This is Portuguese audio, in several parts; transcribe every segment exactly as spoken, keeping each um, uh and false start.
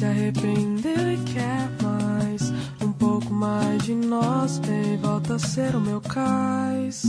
se arrependeu e quer mais. Um pouco mais de nós, vem, volta a ser o meu cais.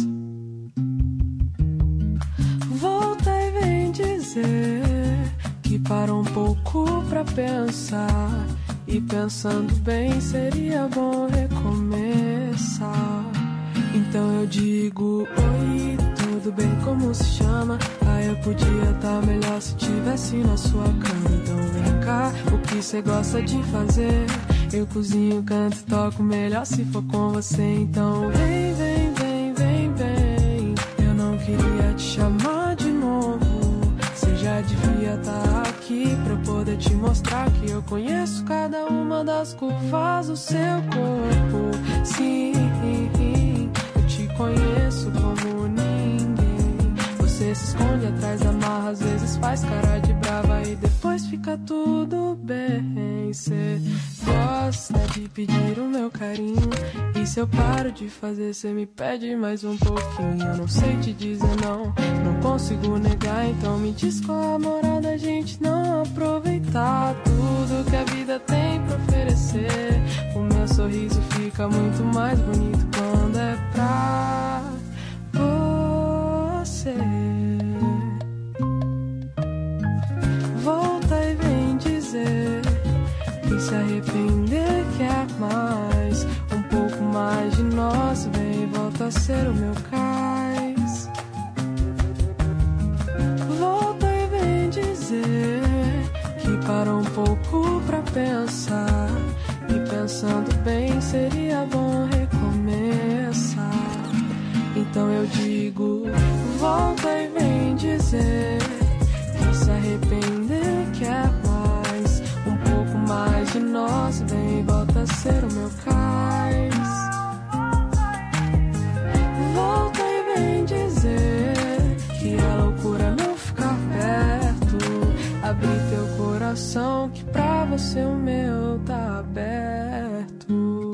Volta e vem dizer que parou um pouco pra pensar. E pensando bem, seria bom recomeçar. Então eu digo, oi, tudo bem, como se chama? Ah, eu podia estar melhor se tivesse na sua cama. Então vem cá, o que cê gosta de fazer? Eu cozinho, canto e toco melhor se for com você. Então vem, vem, vem, vem, vem. Eu não queria te chamar de novo. Cê já devia estar aqui pra eu poder te mostrar que eu conheço cada uma das curvas do seu corpo. Sim, eu te conheço como ninguém. Você se esconde atrás da marra, às vezes faz cara de brava e depois fica tudo bem. Cê gosta de pedir o meu carinho, e se eu paro de fazer, cê me pede mais um pouquinho. Eu não sei te dizer não, não consigo negar. Então me diz qual a moral da gente não aproveitar tudo que a vida tem pra oferecer. O meu sorriso fica muito mais bonito quando é pra você. Volta e vem dizer que se arrepender e quer mais. Um pouco mais de nós, vem, volta a ser o meu cais. Volta e vem dizer que parou um pouco pra pensar. E pensando bem, seria bom recomeçar. Então eu digo, volta e vem dizer que se arrepender e quer mais. Um pouco mais de nós, vem, volta a ser o meu cais. Volta e vem dizer que é loucura não ficar perto. Abrir teu coração, que pra você o meu tá aberto.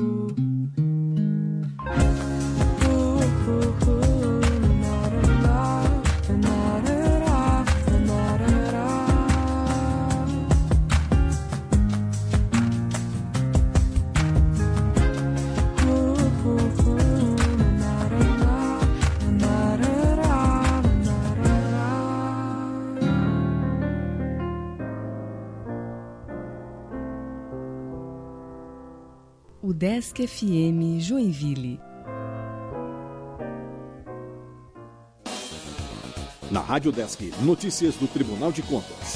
Udesc F M Joinville. Na Rádio Udesc, notícias do Tribunal de Contas.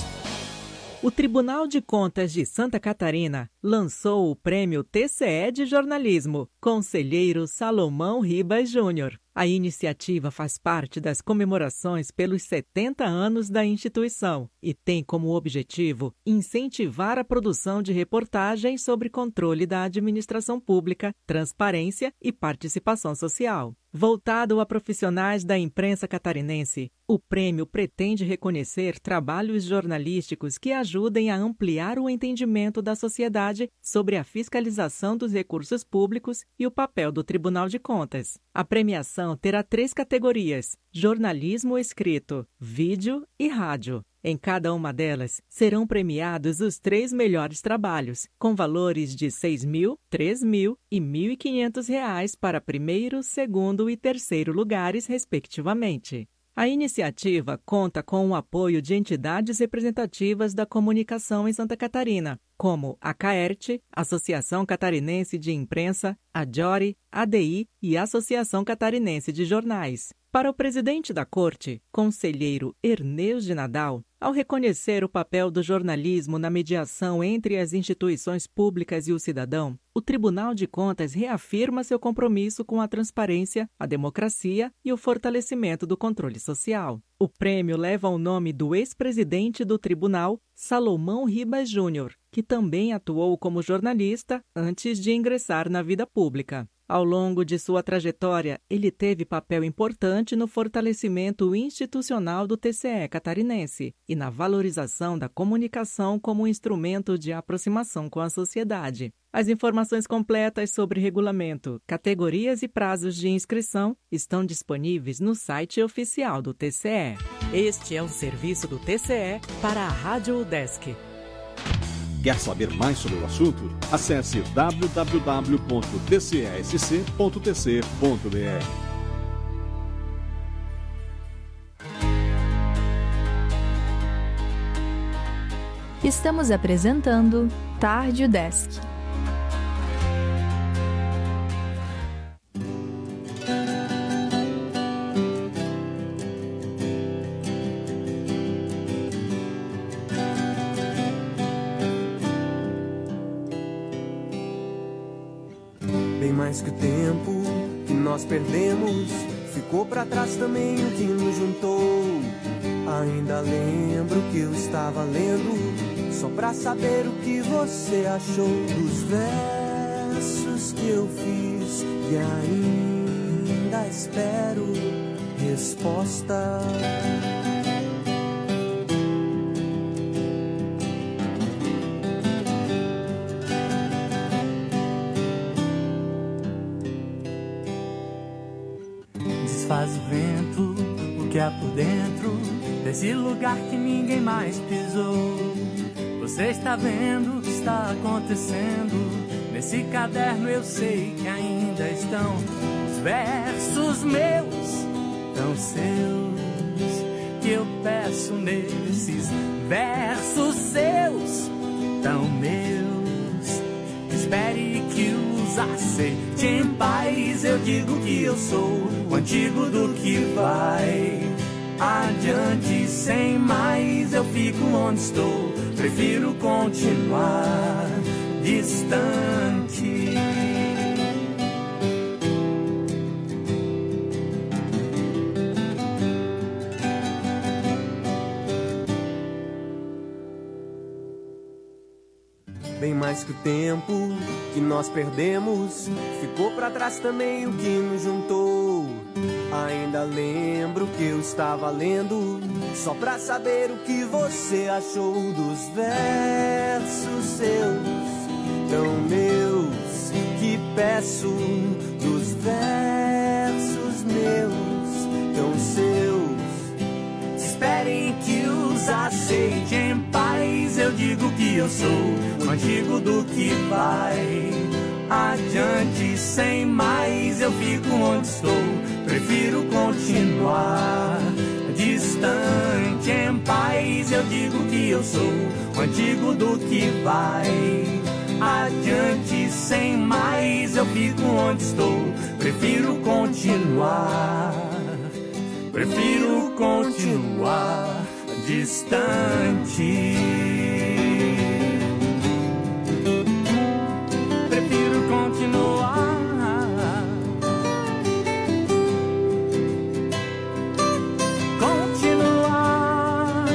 O Tribunal de Contas de Santa Catarina lançou o Prêmio T C E de Jornalismo, Conselheiro Salomão Ribas Júnior. A iniciativa faz parte das comemorações pelos setenta anos da instituição e tem como objetivo incentivar a produção de reportagens sobre controle da administração pública, transparência e participação social. Voltado a profissionais da imprensa catarinense, o prêmio pretende reconhecer trabalhos jornalísticos que ajudem a ampliar o entendimento da sociedade sobre a fiscalização dos recursos públicos e o papel do Tribunal de Contas. A premiação terá três categorias: jornalismo escrito, vídeo e rádio. Em cada uma delas, serão premiados os três melhores trabalhos, com valores de seis mil, três mil e mil e quinhentos reais para primeiro, segundo e terceiro lugares, respectivamente. A iniciativa conta com o apoio de entidades representativas da comunicação em Santa Catarina, como a CAERT, Associação Catarinense de Imprensa, a Jori, A D I e a Associação Catarinense de Jornais. Para o presidente da Corte, conselheiro Erneus de Nadal, ao reconhecer o papel do jornalismo na mediação entre as instituições públicas e o cidadão, o Tribunal de Contas reafirma seu compromisso com a transparência, a democracia e o fortalecimento do controle social. O prêmio leva o nome do ex-presidente do tribunal, Salomão Ribas Júnior, que também atuou como jornalista antes de ingressar na vida pública. Ao longo de sua trajetória, ele teve papel importante no fortalecimento institucional do T C E catarinense e na valorização da comunicação como instrumento de aproximação com a sociedade. As informações completas sobre regulamento, categorias e prazos de inscrição estão disponíveis no site oficial do T C E. Este é um serviço do T C E para a Rádio Udesc. Quer saber mais sobre o assunto? Acesse w w w ponto t c s c ponto t c ponto b r. Estamos apresentando Tarde Desk. Bem mais que o tempo que nós perdemos, ficou pra trás também o que nos juntou. Ainda lembro que eu estava lendo, só pra saber o que você achou dos versos que eu fiz, e ainda espero resposta. Desfaz o vento, o que há por dentro desse lugar que ninguém mais pisou. Você está vendo o que está acontecendo. Nesse caderno eu sei que ainda estão os versos meus, tão seus, que eu peço nesses versos seus, tão meus. Espere que os aceite em paz. Eu digo que eu sou o antigo do que vai adiante sem mais. Eu fico onde estou, prefiro continuar distante. Bem mais que o tempo que nós perdemos, ficou pra trás também o que nos juntou. Ainda lembro que eu estava lendo, só pra saber o que você achou dos versos seus, tão meus, que peço, dos versos meus, tão seus. Esperem que os aceite em paz. Eu digo que eu sou o antigo do que vai adiante sem mais. Eu fico onde estou, prefiro continuar distante em paz. Eu digo que eu sou o antigo do que vai adiante sem mais. Eu fico onde estou, prefiro continuar, prefiro continuar distante. Prefiro continuar, continuar.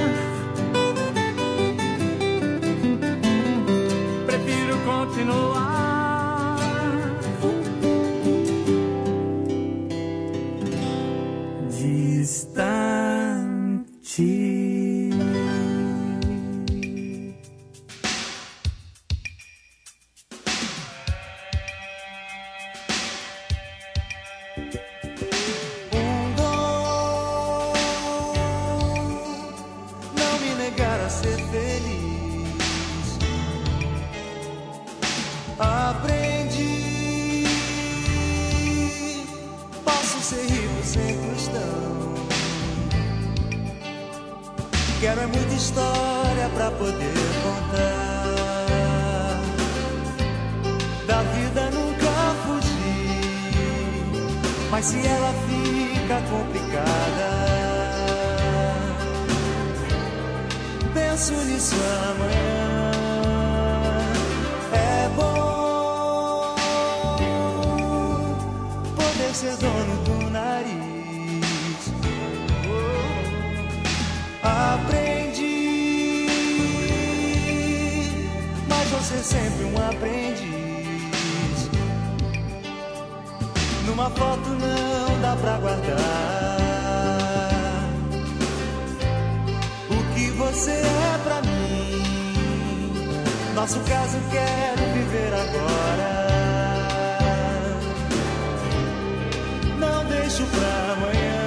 Prefiro continuar distante. Quero é muita história pra poder contar. Da vida nunca fugi, mas se ela fica complicada, penso nisso amanhã. É bom poder ser dono do nariz. Aprendi, mas vou ser sempre um aprendiz. Numa foto não dá pra guardar o que você é pra mim. Nosso caso quero viver agora. Não deixo pra amanhã.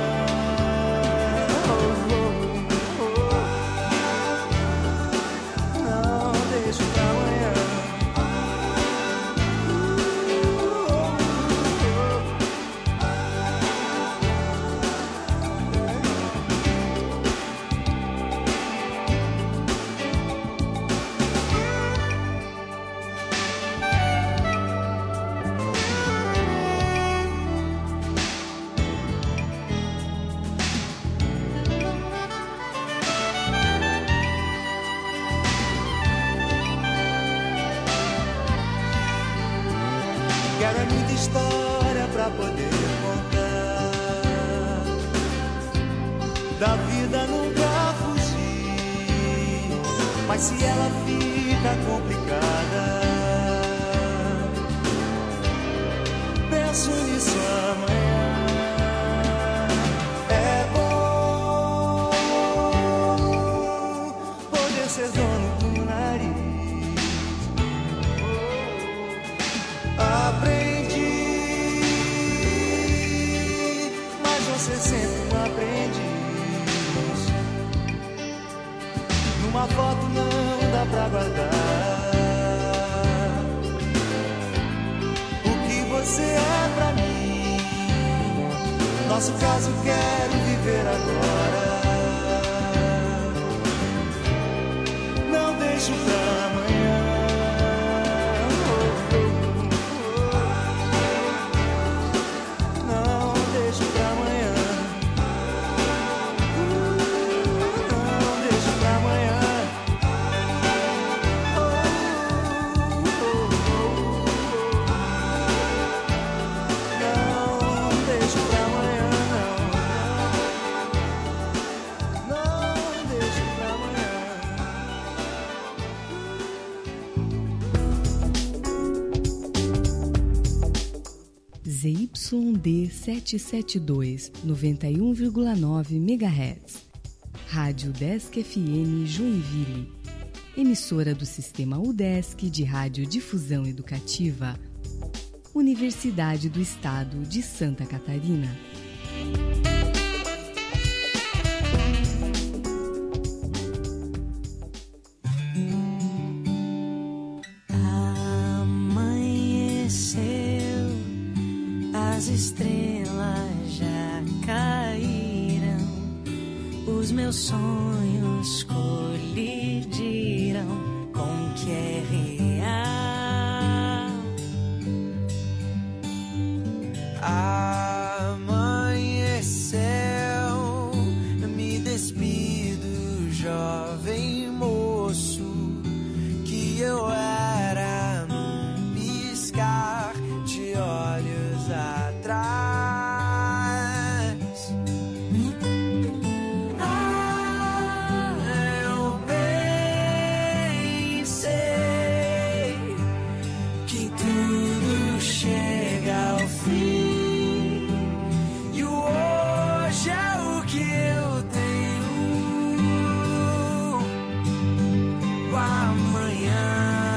Pra É muita história pra poder contar. Da vida nunca fugir, mas se ela fica complicada, penso nisso amanhã. É bom poder ser dono do nariz. Aprendi, mas você sempre um aprendiz. Numa foto não dá pra guardar o que você é pra mim. Nosso caso quero viver agora. Não deixo pra amanhã. Não deixo pra amanhã. Não deixo pra amanhã. Z Y D setecentos e setenta e dois, noventa e um vírgula nove megahertz. Rádio Udesc F M Joinville. Emissora do Sistema Udesc de Radiodifusão Educativa. Universidade do Estado de Santa Catarina. As estrelas já caíram, os meus sonhos colidiram com o que é real. Amanheceu, me despido, jovem moço, que eu era num piscar de olhos atrás. Ah, eu bem sei que tudo chega ao fim, e o hoje é o que eu tenho. O amanhã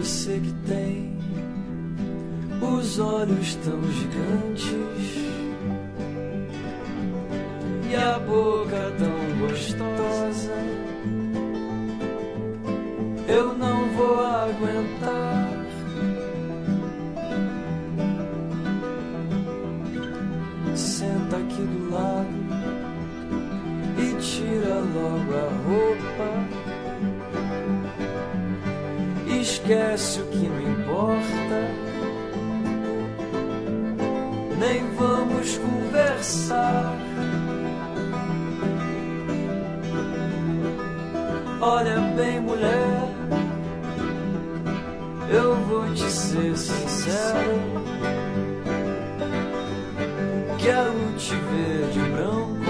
você que tem os olhos tão gigantes e a boca tão gostosa. Eu não vou aguentar. Senta aqui do lado e tira logo a roupa. Esquece o que não importa. Nem vamos conversar. Olha bem, mulher, eu vou te ser sincero. Quero te ver de branco.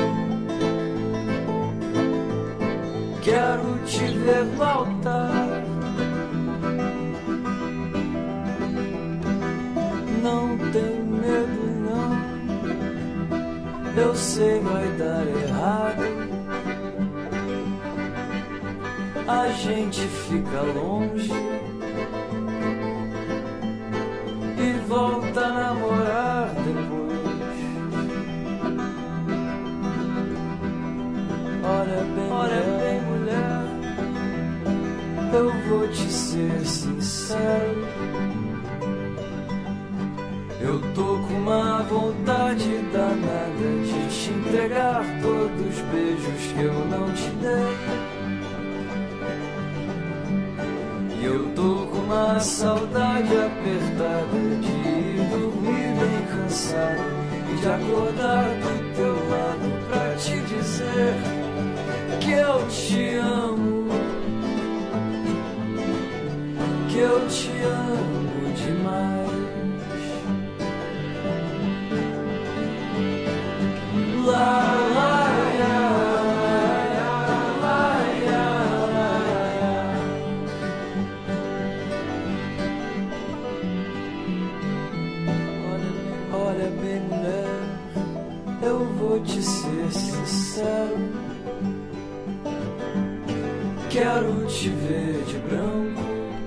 Quero te ver no altar. Não tem medo não. Eu sei vai dar errado. A gente fica longe e volta a namorar depois. Olha bem, olha bem, mulher, eu vou te ser sincero. Eu tô com uma vontade danada de te entregar todos os beijos que eu não te dei. Eu tô com uma saudade apertada de ir dormir bem cansado e de acordar do teu lado pra te dizer que eu te amo, que eu te amo demais. Lá, lá, vou te ser sincero. Quero te ver de branco.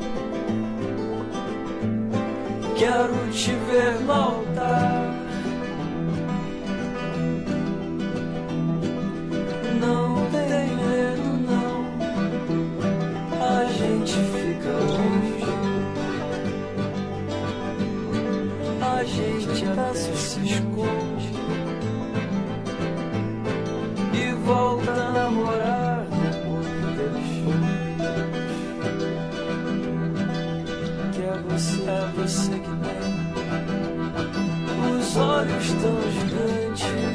Quero te ver no altar. Não tem medo não. A gente fica longe. A gente até se esconde. Volta a namorar depois. Que é você, é você que tem os olhos tão gigantes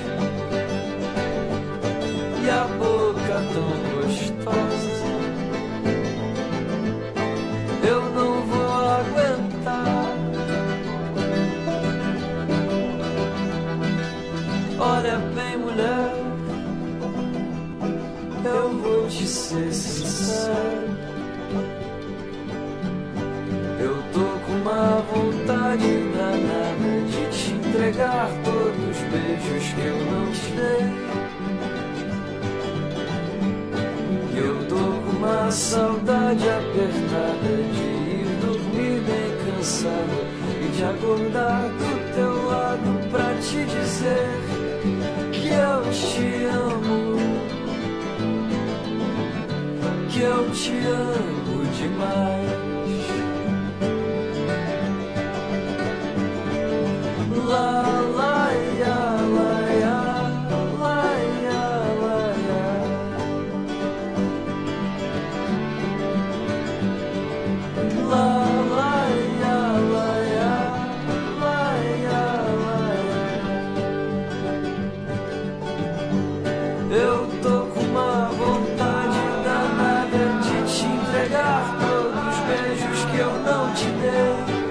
e a boca tão gostosa. Eu não vou aguentar. Olha bem, mulher, eu vou te ser sincero. Eu tô com uma vontade danada de te entregar todos os beijos que eu não te dei. Eu tô com uma saudade apertada de ir dormir bem cansado e de acordar do teu lado pra te dizer que eu te amo, que eu te amo demais. Lá, lá, ia, lá, ia, lá, ia, lá, ia. Lá, lá, ia, lá, ia, lá, ia, lá, ia. Eu tô com uma vontade danada de te entregar todos os beijos que eu não te dei.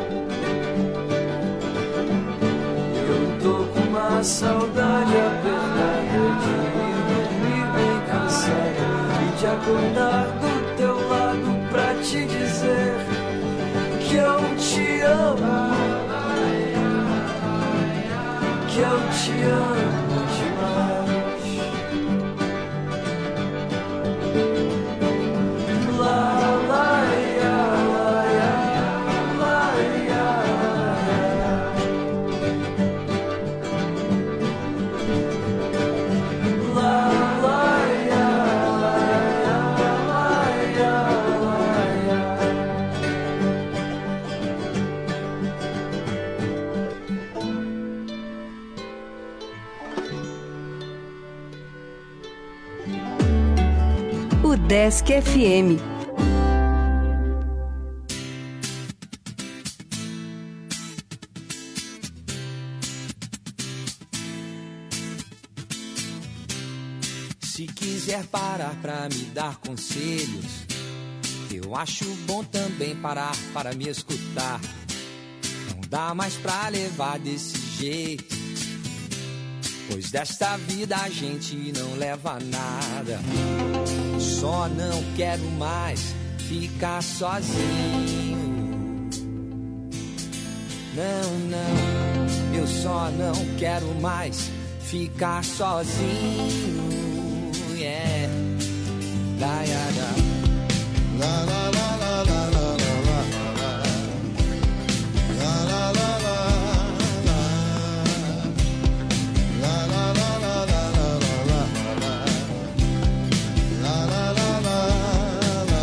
Eu tô com uma saudade apertada de ir dormir bem cansado e de acordar do teu lado pra te dizer que eu te amo, que eu te amo demais. La la ya la ya. Udesc F M. Se quiser parar pra me dar conselhos, eu acho bom também parar para me escutar. Não dá mais pra levar desse jeito, pois desta vida a gente não leva nada. Só não quero mais ficar sozinho. Não, não, eu só não quero mais ficar sozinho. Yeah. Da, ya, da. La, la, la, la, la, la, la, la. La, la, la, la, la. La, la, la, la, la, la, la. La, la, la, la, la.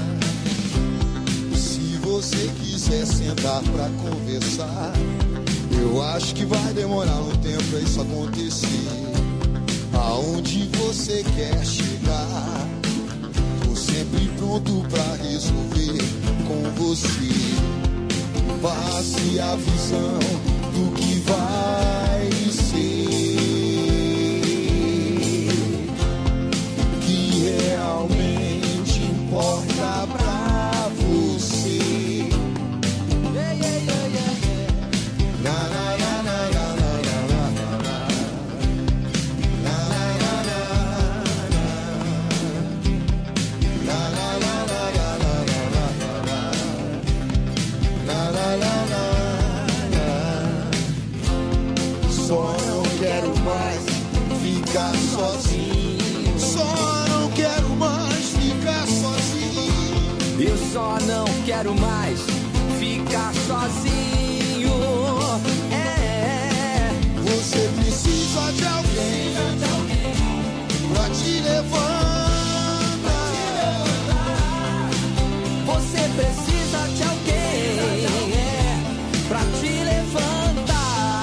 Se você quiser sentar pra conversar, eu acho que vai demorar um tempo pra isso acontecer. Aonde você quer chegar, tô sempre pronto pra resolver com você. Passe a visão do que vai ser, que realmente importa pra você. Yeah, yeah, yeah, yeah, yeah. Na, na, na, na, na, na, na, na. Só não quero mais ficar sozinho. Só não quero mais ficar sozinho. Eu só não quero mais ficar sozinho. É. Você precisa de alguém pra te levantar. Você precisa de alguém pra te levantar.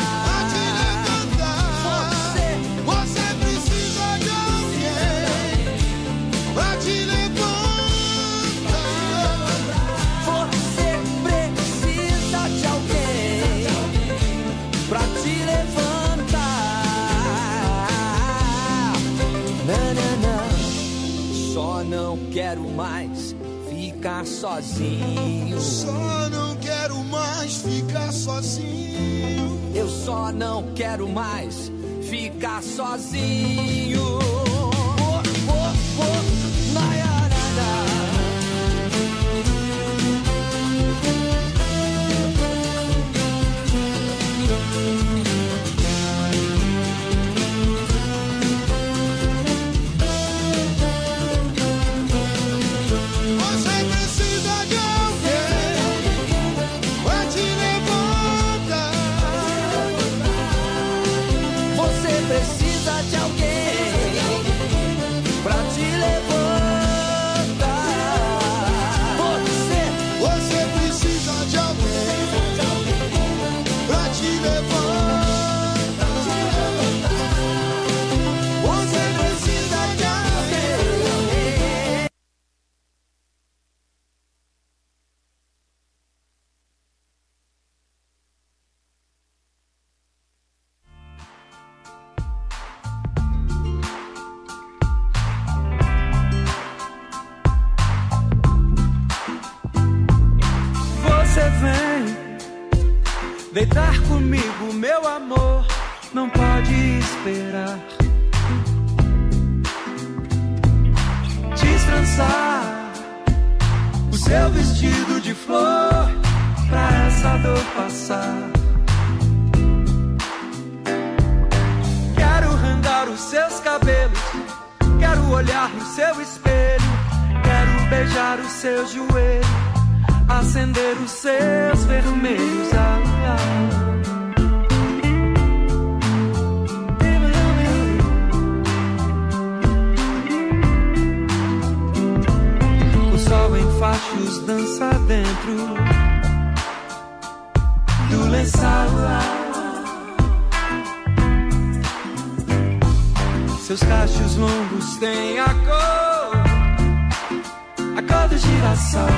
Não quero mais ficar sozinho. Só não quero mais ficar sozinho. Eu só não quero mais ficar sozinho. Oh, oh, oh, na, na, na. Deitar comigo, meu amor, não pode esperar. Destrançar o seu vestido de flor pra essa dor passar. Quero arrancar os seus cabelos, quero olhar no seu espelho, quero beijar o seu joelho, acender os seus vermelhos. Ah, ah. O sol em fachos dança dentro do lençol. Seus cachos longos têm a cor a cor do girassol.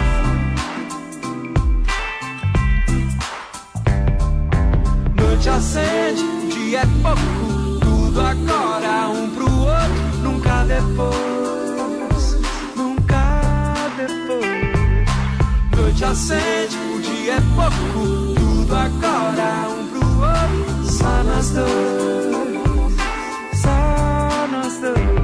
Noite acende, o dia é pouco, tudo agora, um pro outro, nunca depois, nunca depois. Noite acende, o dia é pouco, tudo agora, um pro outro, só nós dois, só nós dois.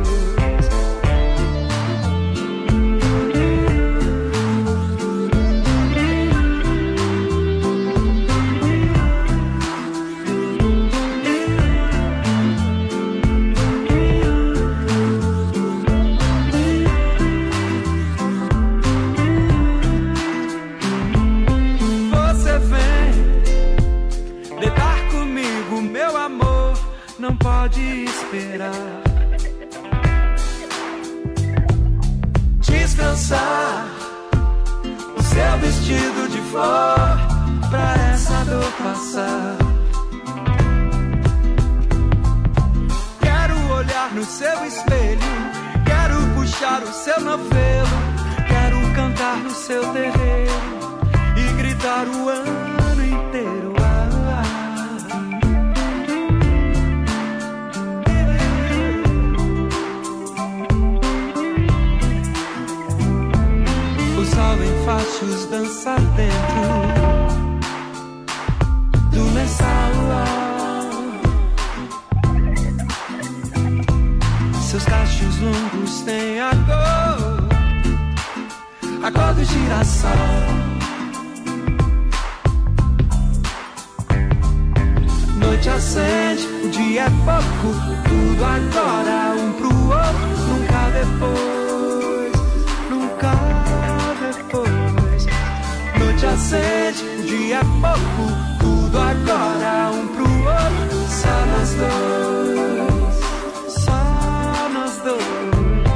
Não pode esperar. Descansar o seu vestido de flor pra essa dor passar. Quero olhar no seu espelho, quero puxar o seu novelo, quero cantar no seu terreiro e gritar o ano inteiro. Sol em fachos dançar dentro do mensal. Seus cachos longos têm a cor, a cor do girassol. Noite acende, o dia é pouco, tudo agora, um pro outro, nunca depois, nunca. Noite acende, o dia é pouco, tudo agora, um pro outro, só nós dois, só nós dois.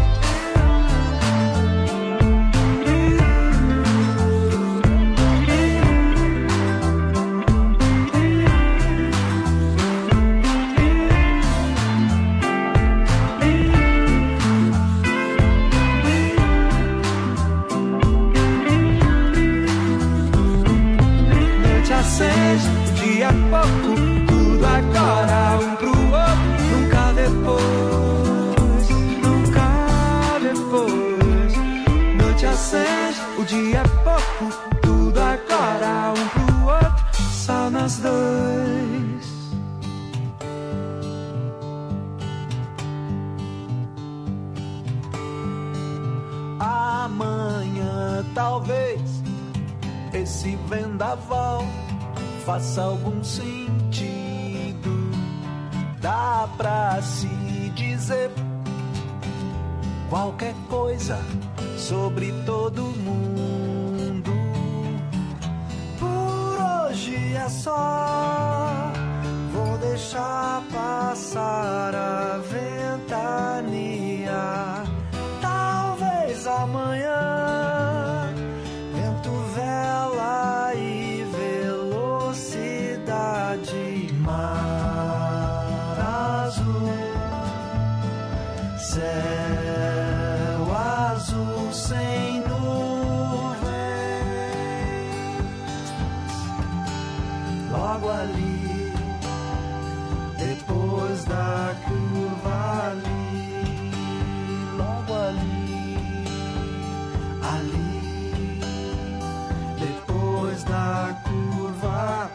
O dia é pouco, tudo agora, um pro outro, nunca depois, nunca depois. Noite acende, o dia é pouco, tudo agora, um pro outro, só nós dois. Amanhã talvez esse vendaval faça algum sentido. Dá pra se dizer qualquer coisa sobre todo mundo. Por hoje é só, vou deixar passar a ventania. Talvez amanhã vento, vela e velocidade, mar azul, céu azul sem nuvens. Logo ali, depois da curva ali, logo ali, ali, depois da curva.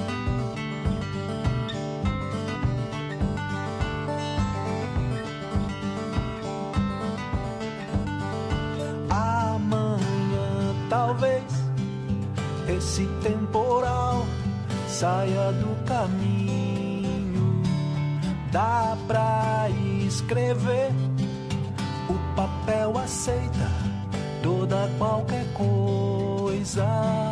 Amanhã talvez esse temporal saia do caminho. Dá pra escrever, o papel aceita toda qualquer coisa.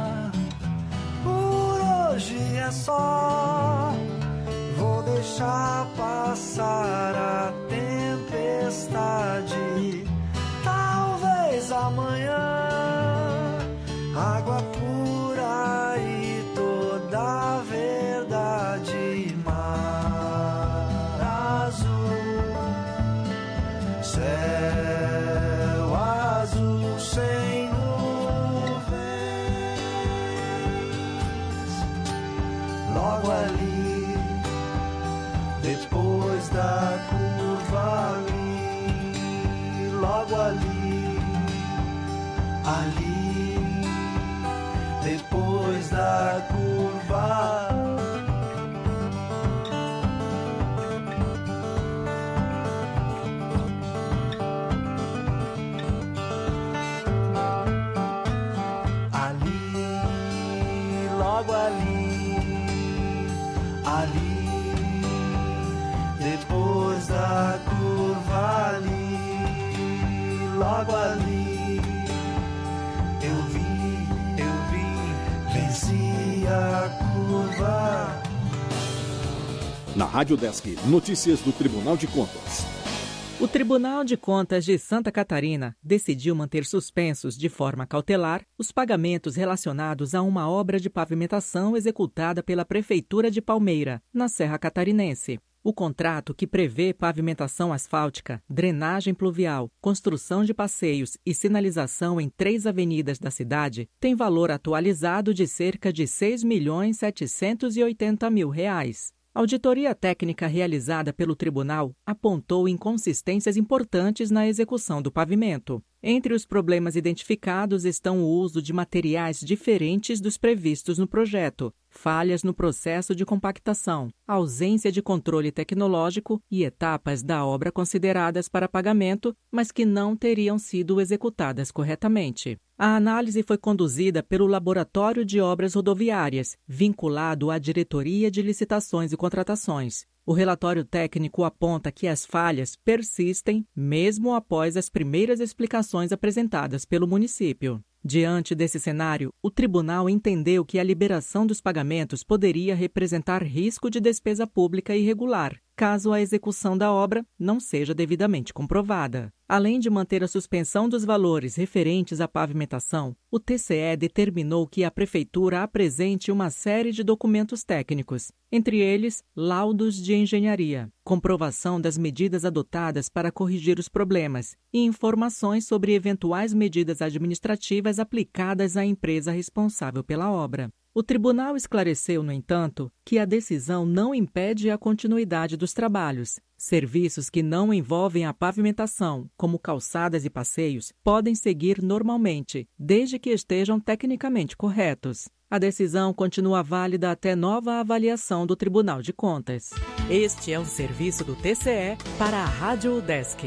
Por hoje é só, vou deixar passar a tempestade. Talvez amanhã água pura e toda a verdade, mar azul, céu azul sem logo ali, depois da curva ali, logo ali, ali, depois da curva. Logo ali, ali, depois da curva ali, logo ali, eu vi, eu vi, venci a curva. Na Rádio Desk, notícias do Tribunal de Contas. O Tribunal de Contas de Santa Catarina decidiu manter suspensos de forma cautelar os pagamentos relacionados a uma obra de pavimentação executada pela Prefeitura de Palmeira, na Serra Catarinense. O contrato, que prevê pavimentação asfáltica, drenagem pluvial, construção de passeios e sinalização em três avenidas da cidade, tem valor atualizado de cerca de seis milhões setecentos e oitenta mil reais. A auditoria técnica realizada pelo tribunal apontou inconsistências importantes na execução do pavimento. Entre os problemas identificados estão o uso de materiais diferentes dos previstos no projeto, falhas no processo de compactação, ausência de controle tecnológico e etapas da obra consideradas para pagamento, mas que não teriam sido executadas corretamente. A análise foi conduzida pelo Laboratório de Obras Rodoviárias, vinculado à Diretoria de Licitações e Contratações. O relatório técnico aponta que as falhas persistem mesmo após as primeiras explicações apresentadas pelo município. Diante desse cenário, o tribunal entendeu que a liberação dos pagamentos poderia representar risco de despesa pública irregular, caso a execução da obra não seja devidamente comprovada. Além de manter a suspensão dos valores referentes à pavimentação, o T C E determinou que a Prefeitura apresente uma série de documentos técnicos, entre eles laudos de engenharia, comprovação das medidas adotadas para corrigir os problemas e informações sobre eventuais medidas administrativas aplicadas à empresa responsável pela obra. O tribunal esclareceu, no entanto, que a decisão não impede a continuidade dos trabalhos. Serviços que não envolvem a pavimentação, como calçadas e passeios, podem seguir normalmente, desde que estejam tecnicamente corretos. A decisão continua válida até nova avaliação do Tribunal de Contas. Este é um serviço do T C E para a Rádio Desk.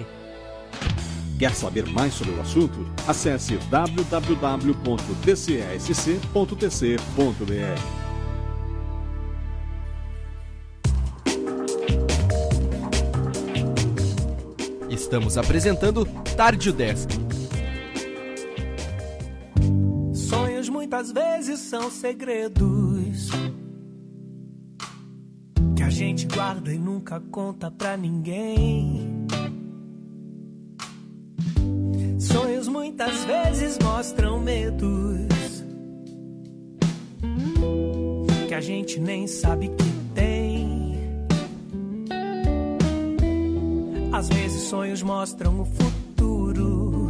Quer saber mais sobre o assunto? Acesse w w w ponto d c s c ponto t c ponto b r. Estamos apresentando Tarde Desk. Sonhos muitas vezes são segredos que a gente guarda e nunca conta pra ninguém. Sonhos muitas vezes mostram medos que a gente nem sabe que tem. Às vezes sonhos mostram o futuro,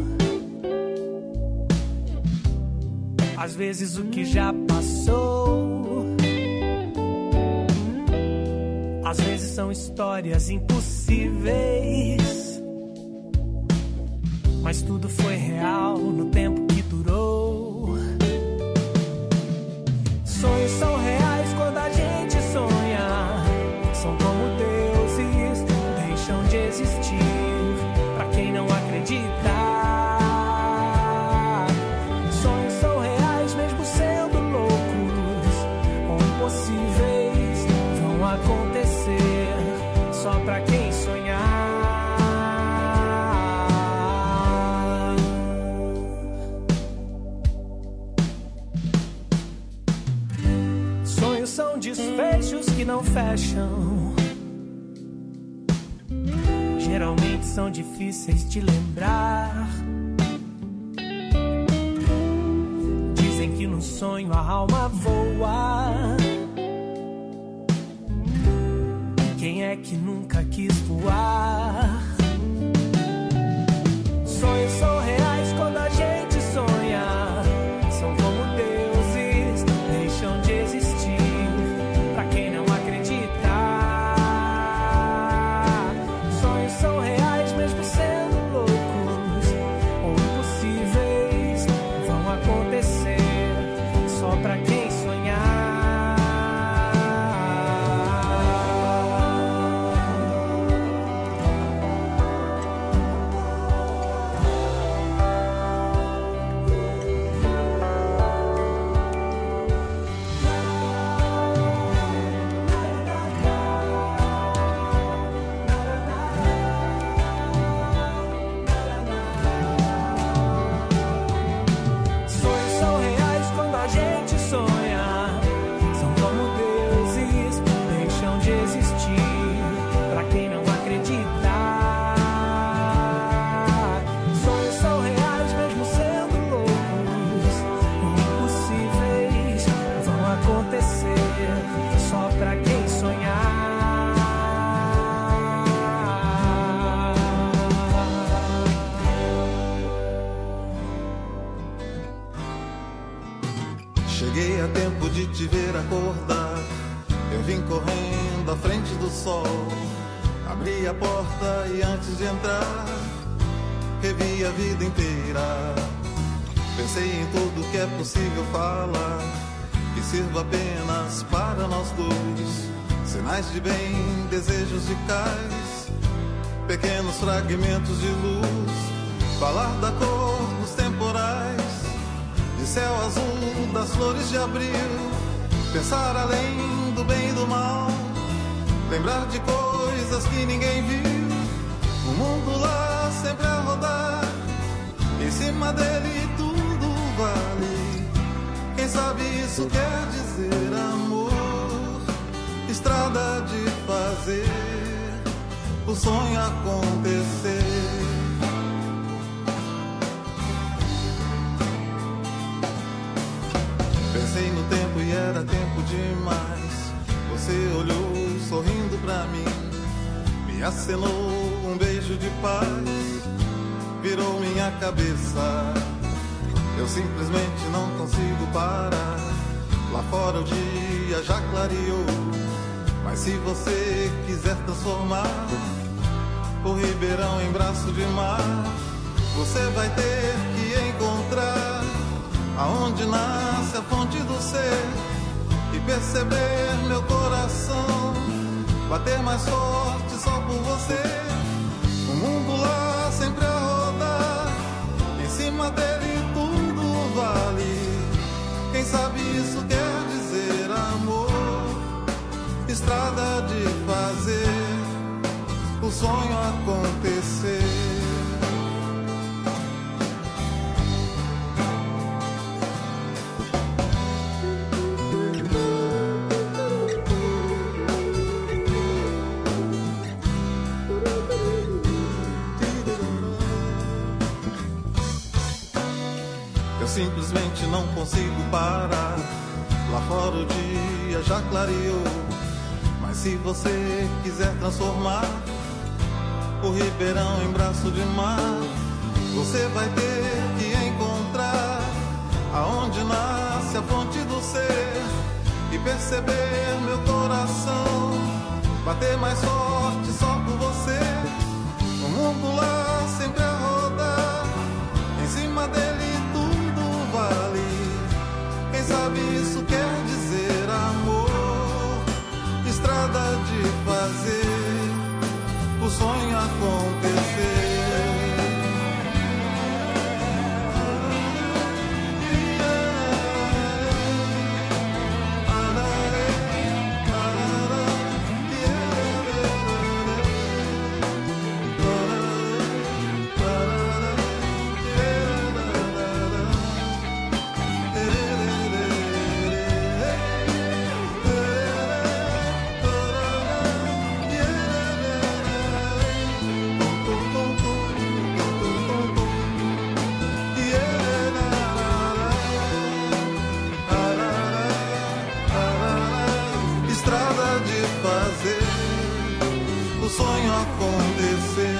às vezes o que já passou. Às vezes são histórias impossíveis, mas tudo foi real no tempo que durou. Sonhos são reais quando a gente sonha, são como deuses, deixam de existir pra quem não acredita. Sonhos são reais mesmo sendo loucos ou impossíveis, vão acontecer só pra quem sonhar. São desfechos que não fecham, geralmente são difíceis de lembrar. Dizem que no sonho a alma voa. Quem é que nunca quis voar? Sonhos são reais quando a gente sonha, são como deuses, deixam de existir pra quem Cheguei a tempo de te ver acordar. Eu vim correndo à frente do sol. Abri a porta e antes de entrar, revi a vida inteira. Pensei em tudo que é possível falar, que sirva apenas para nós dois. Sinais de bem, desejos de cais, pequenos fragmentos de luz. Falar da cor dos temporais, de céu azul, das flores de abril. Pensar além do bem e do mal, lembrar de coisas que ninguém viu. O mundo lá sempre a rodar, em cima dele tudo vale. Quem sabe isso quer dizer amor, estrada de fazer o sonho acontecer. Pensei no tempo e era tempo demais. Você olhou sorrindo pra mim, me acenou um beijo de paz, virou minha cabeça. Eu simplesmente não consigo parar. Lá fora o dia já clareou, mas se você quiser transformar o Ribeirão em braço de mar, você vai ter que encontrar aonde nasce a fonte do ser e perceber meu coração bater mais forte só por você. O mundo lá sempre a rodar, em cima dele tudo vale. Quem sabe isso quer dizer amor, estrada de fazer o sonho acontecer. Simplesmente não consigo parar. Lá fora o dia já clareou, mas se você quiser transformar o Ribeirão em braço de mar, você vai ter que encontrar aonde nasce a fonte do ser e perceber meu coração bater mais forte só por você. O mundo lá sempre a rodar, em cima dele vale. Quem sabe isso quer dizer amor, estrada de fazer o sonho acontecer. Sonho acontecer.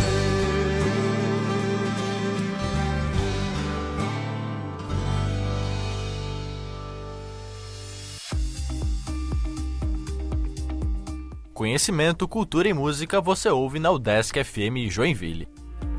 Conhecimento, cultura e música você ouve na UDESC F M Joinville.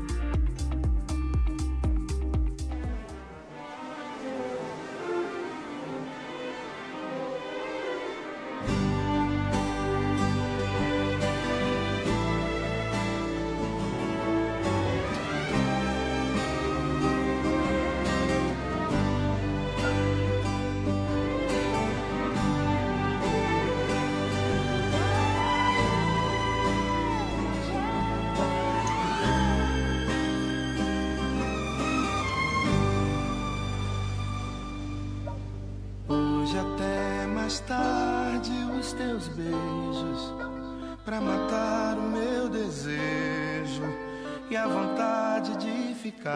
tarde os teus beijos pra matar o meu desejo e a vontade de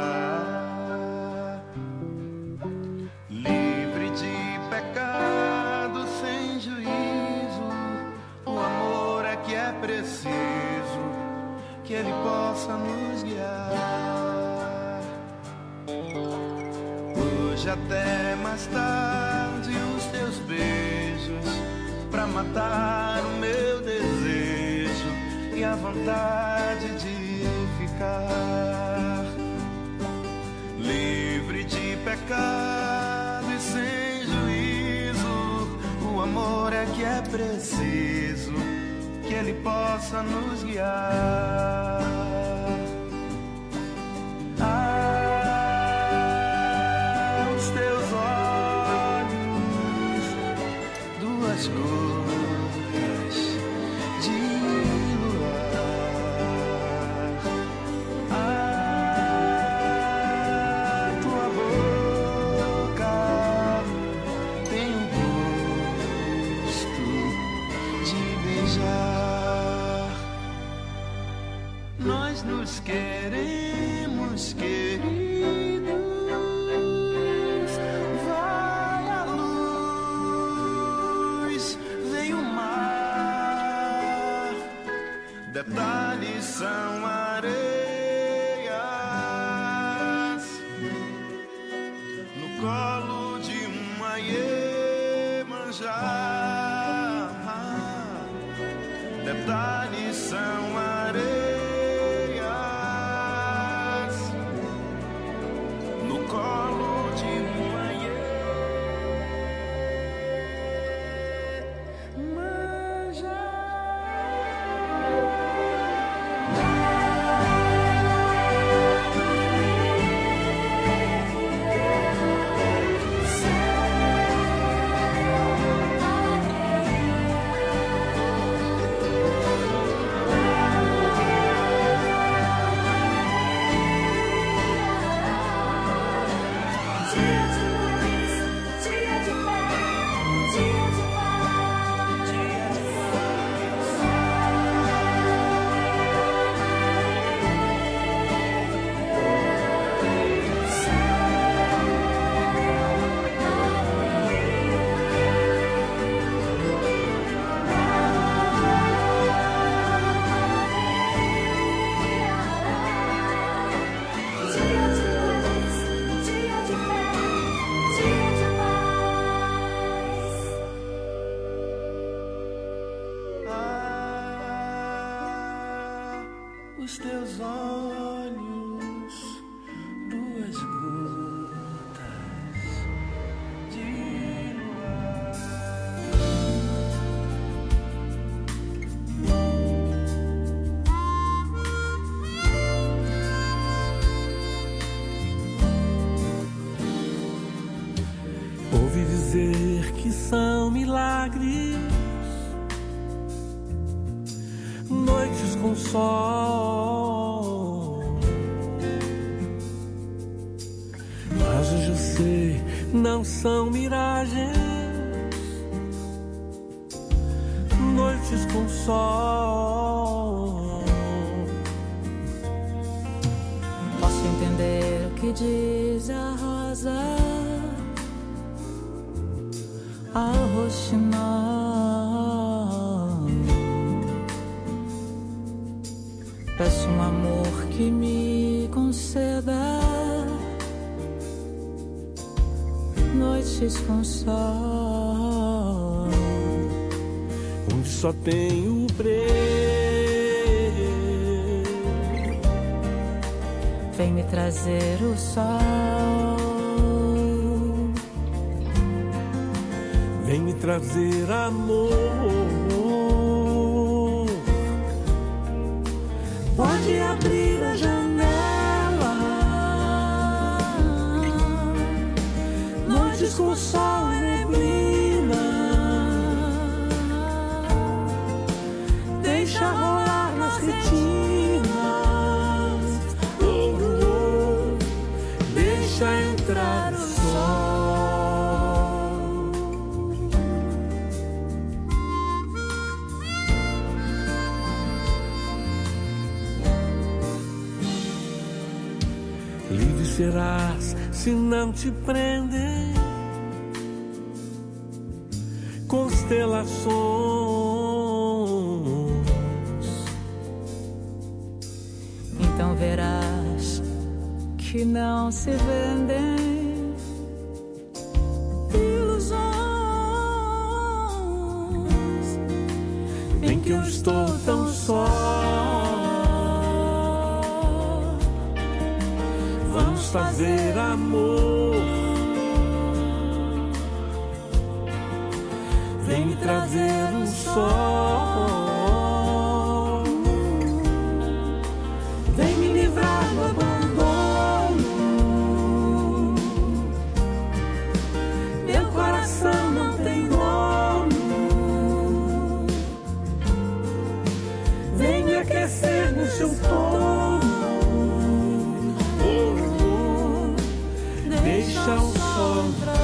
ficar livre de pecado, sem juízo. O amor é que é preciso que ele possa nos guiar. hoje até mais tarde os teus beijos pra matar o meu desejo e a vontade de ficar livre de pecado e sem juízo. O amor é que é preciso que ele possa nos guiar. Ah, os teus olhos, duas gotas de luar. Ah, tua boca tem o gosto de beijar. Nós nos queremos, queridos. Vai a luz, vem o mar. Detalhes são areias no colo de uma Iemanjá. Detalhes são areias no colo de uma Iemanjá. Os teus olhos, duas gotas de luar. Ouvi dizer que são milagres, noites com sol, mas hoje eu sei, não são miragens, noites com sol. Posso entender o que diz a rosa ao roxinol. Peço um amor que me conceda noites com sol, onde só tem o breu. Vem me trazer o sol, vem me trazer amor. Pode abrir a janela, noites com sol e neblina. Deixa rolar nas retinas, oh, oh, deixa entrar o sol. Livre serás se não te prendem constelações. Então verás que não se vendem que eu estou tão só. Vamos fazer amor. Vem me trazer o sol. Vem me livrar do abandono. Meu coração não tem dono. Vem me aquecer no seu torno. Oh, oh, deixa o sol entrar.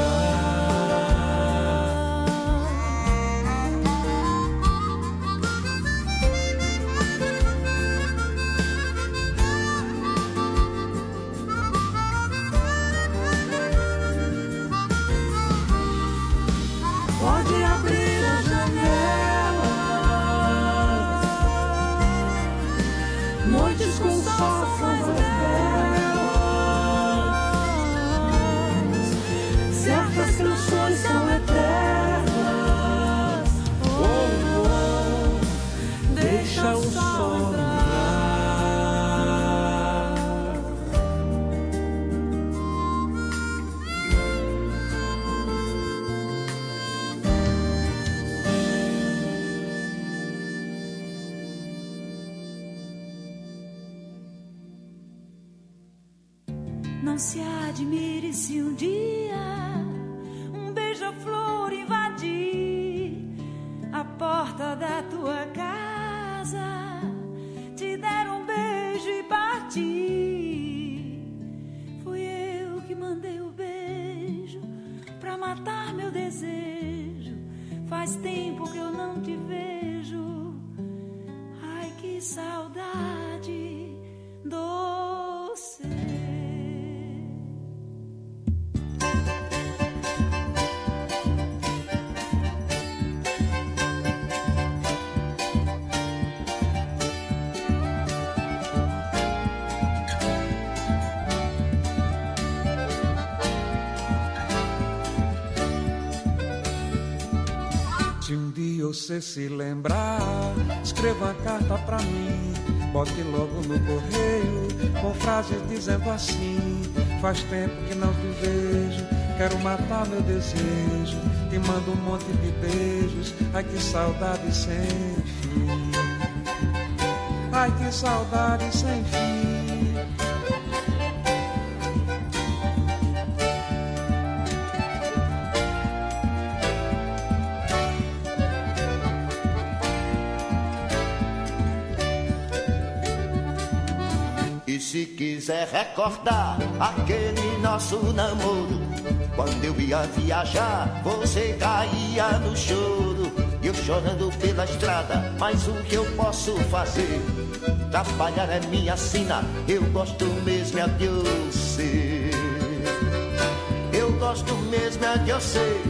Pode abrir a janela, noites com sol são velas, certas canções são eternas. Oh, oh, deixa o sol entrar. Não se admire se um dia um beija-flor invadir a porta da tua casa, te der um beijo e partir. Fui eu que mandei o beijo pra matar meu desejo. Faz tempo que eu não te vejo. Ai, que saudade doce. Se um dia você se lembrar, escreva uma carta pra mim, bote logo no correio, com frases dizendo assim: faz tempo que não te vejo, quero matar meu desejo, te mando um monte de beijos, ai que saudade sem fim, ai que saudade sem fim. E se quiser recordar aquele nosso namoro, quando eu ia viajar, você caía no choro, eu chorando pela estrada, mas o que eu posso fazer? Trabalhar é minha sina, eu gosto mesmo é de você. Eu gosto mesmo é de você.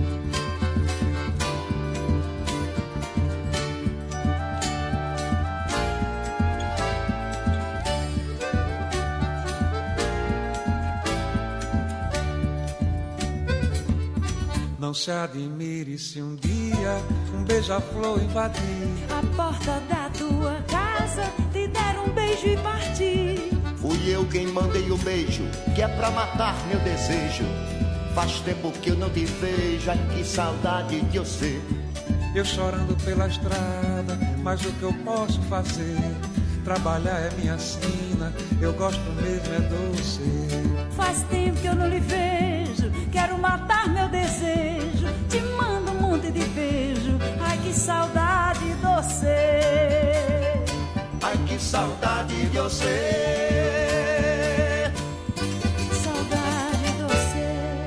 Não se admire se um dia um beija-flor invadir a porta da tua casa, te der um beijo e partir. Fui eu quem mandei o beijo, que é pra matar meu desejo. Faz tempo que eu não te vejo, ai que saudade de você. Eu chorando pela estrada, mas o que eu posso fazer? Trabalhar é minha sina, eu gosto mesmo é doce. Faz tempo que eu não lhe vejo, quero matar meu desejo, te mando um monte de beijo, ai que saudade doce. Ai que saudade de você. Saudade doce.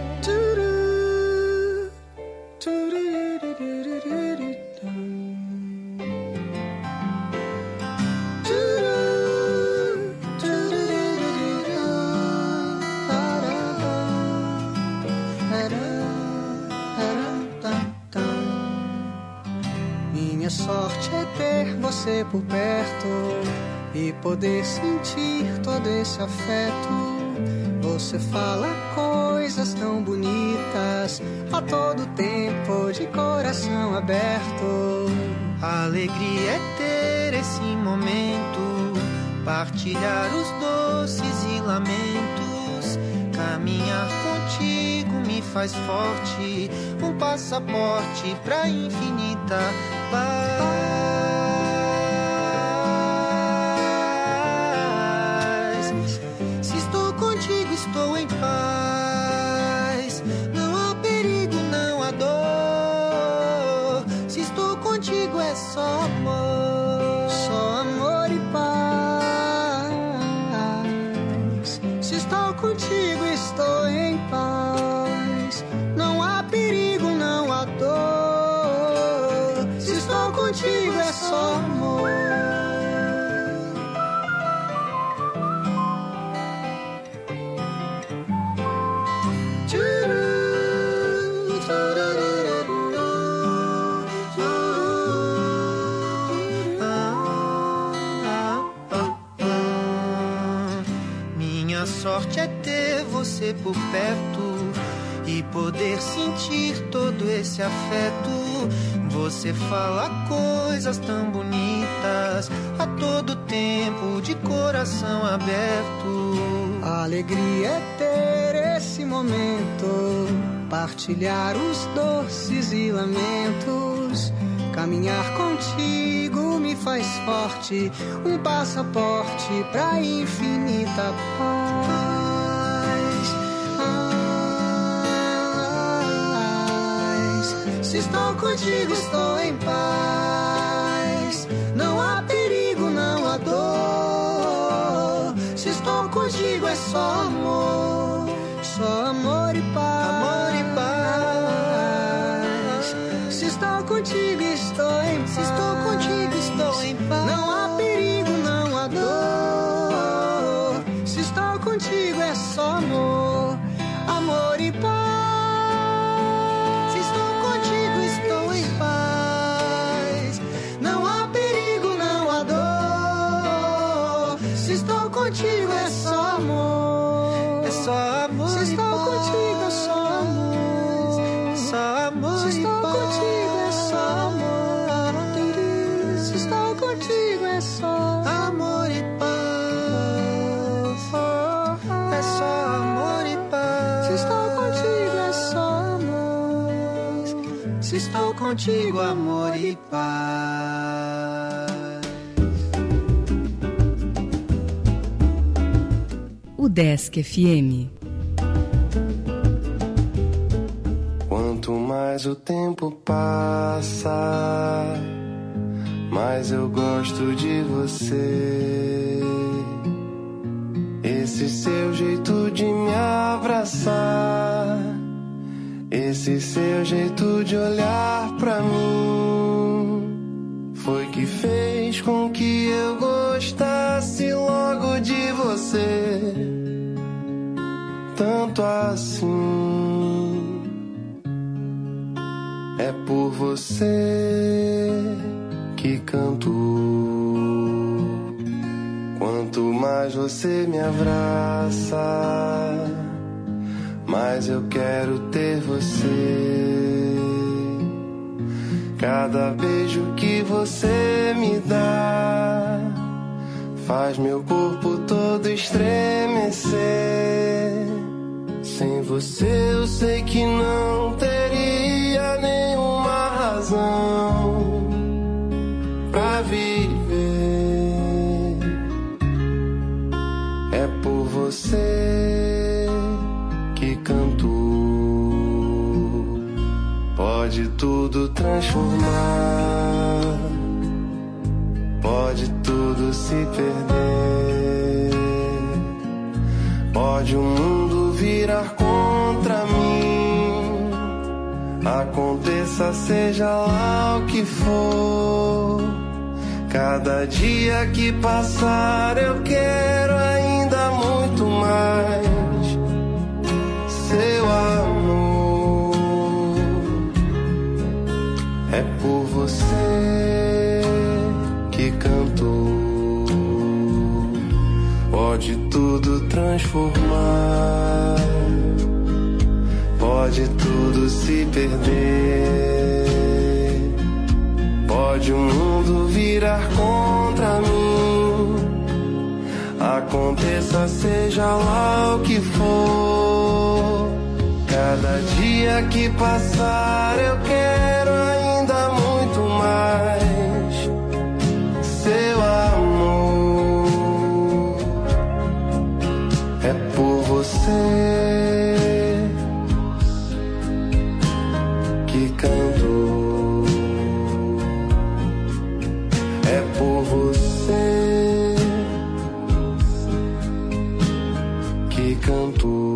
Minha sorte é ter você por perto e poder sentir todo esse afeto. Você fala coisas tão bonitas a todo tempo, de coração aberto. A alegria é ter esse momento, partilhar os doces e lamentos. Caminhar contigo me faz forte, um passaporte pra infinita paz. Se estou contigo, estou em paz. Não há perigo, não há dor. Se estou contigo é só amor, só amor e paz. Se estou contigo, estou em paz. Não há perigo, não há dor. Se estou contigo é só amor. Minha sorte é ter você por perto e poder sentir todo esse afeto. Você fala coisas tão bonitas a todo tempo, de coração aberto. A alegria é ter esse momento, partilhar os doces e lamentos. Caminhar contigo me faz forte, um passaporte pra infinita paz. paz. Se estou contigo, estou em paz. Não há perigo, não há dor. Se estou contigo é só amor, só amor e paz. Amor e paz. Se estou contigo, estou em paz. Se estou contigo, estou em paz. Não há perigo, não há dor. Se estou contigo é só amor, amor e paz. Se estou contigo, estou em paz. Não há perigo, não há dor. Se estou contigo é só amor, é só amor. Se estou contigo é só amor, só amor. Se estou contigo é só amor. Se estou contigo é só amor e paz. É só amor e paz. Se estou contigo é só amor. Se estou contigo, amor e paz. O Desk F M. Quanto mais o tempo passa, mais eu gosto de você. Esse seu jeito de me abraçar, esse seu jeito de olhar pra mim, foi que fez com que eu gostasse logo de você. Tanto assim, é por você que canto. Quanto mais você me abraça, mais eu quero ter você. Cada beijo que você me dá faz meu corpo todo estremecer. Sem você eu sei que não teria nenhuma razão pra viver. É por você que canto. Pode tudo transformar, pode tudo se perder, pode o mundo virar contra mim, aconteça seja lá o que for. Cada dia que passar eu quero ainda muito mais seu amor. É por você que canto. Pode tudo transformar, pode tudo se perder, pode Pode o mundo virar contra mim, aconteça seja lá o que for. Cada dia que passar eu quero ainda muito mais seu amor. É por você que canto, é por você que canto.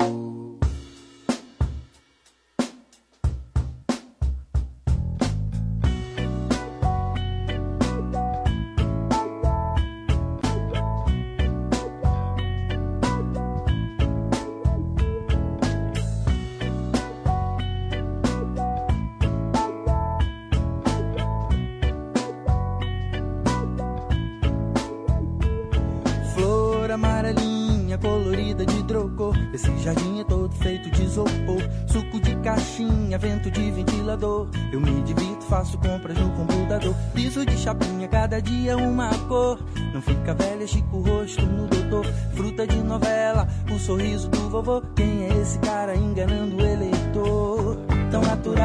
Amarelinha, colorida de hidrocor. Esse jardim é todo feito de isopor. Suco de caixinha, vento de ventilador. Eu me divirto, faço compras no computador. Piso de chapinha, cada dia uma cor. Não fica velha, chico o rosto no doutor. Fruta de novela, o sorriso do vovô. Quem é esse cara enganando o eleitor? Tão natural